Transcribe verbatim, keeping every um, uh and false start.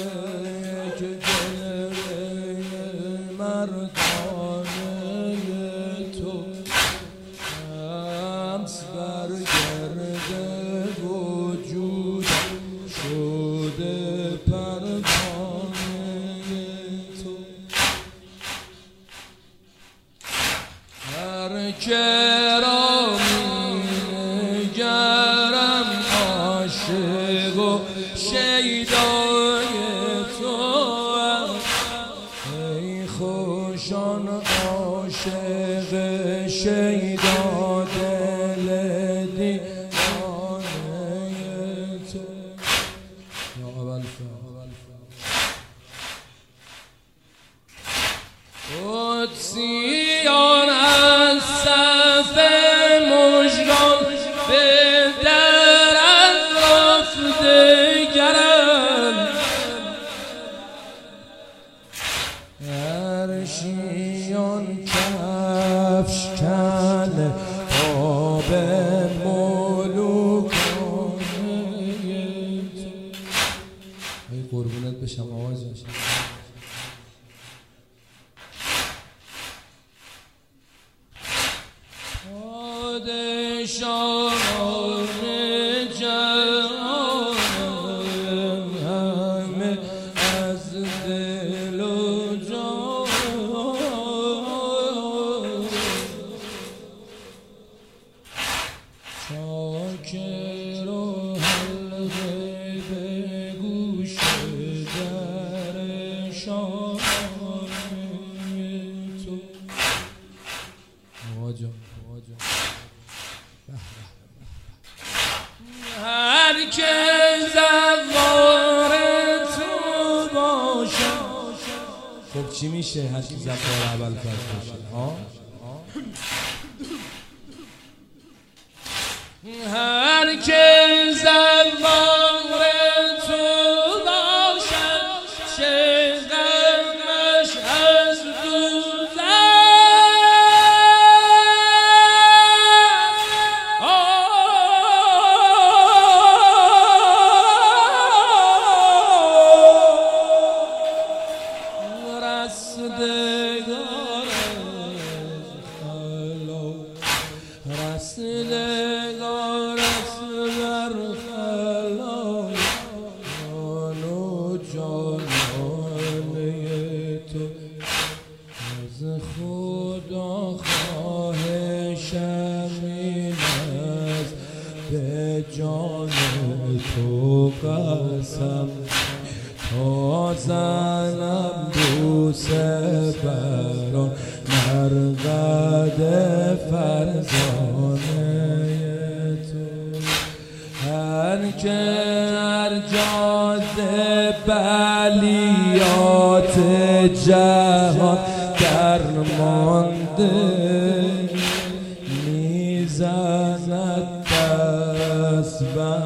که دل مردانه تو شمس برگرده وجودم شده پروانه تو. هر که را می‌نگرم عاشق و شیدای تو، ای خوشان عاشق شیدا دل دیوانه تو. یا اول قدسیان از صف مژگان به درت رفتگرند، عرشیان کفش کنه آب ملوکانه تو. ای قربونت بشم آواز بشم. پادشاهان جهان همه از دل و جان، شاکر و حلقه به گوش درشان تو. آجا آجا هر که زوار تو باشه. خب چی میشه هر کی زوار اول فرد باشه؟ هر که زوار تو باشه شغمش از رستگار خلا رستگار در خلا جان و جانانه تو. از خدا خواهشم این است به جان تو قسم تا زنم بوسه بران مرقد فرزانه تو. هر که هر جاده بلیات جهان درمانده میزند دست بر